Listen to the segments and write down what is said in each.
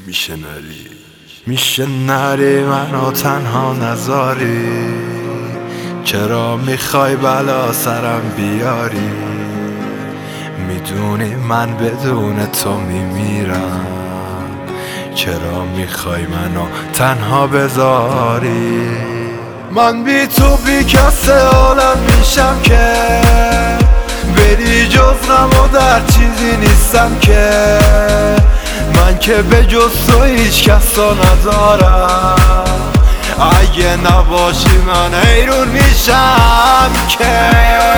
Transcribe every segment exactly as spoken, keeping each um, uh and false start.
میشه نری میشه نری منو تنها نذاری، چرا میخوای بلا سرم بیاری؟ میدونی من بدون تو میمیرم، چرا میخوای منو تنها بذاری؟ من بی تو بی کس عالم میشم که بری جز غم و در چیزی نیستم که من که به جز تو هیچ کسا ندارم، اگه نباشی من حیرون میشم که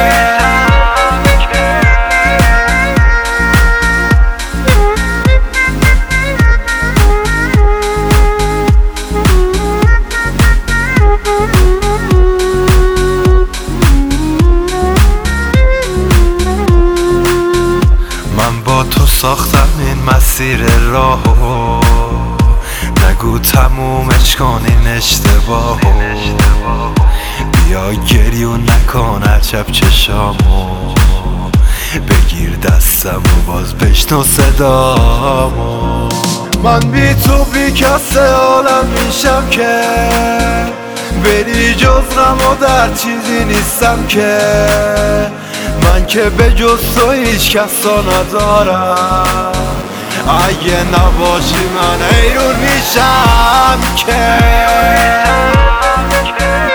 من با تو ساختم این مسیر راهو، نگو تمومش کن این اشتباهو، بیا گریو نکن عجب چشامو، بگیر دستم و باز بشنو صدامو. من بی تو بی کس عالم میشم که بری جز غم و در چیزی نیستم که من که به جز تو هیچ کسا ندارم، اگه نباشی من حیرون میشم که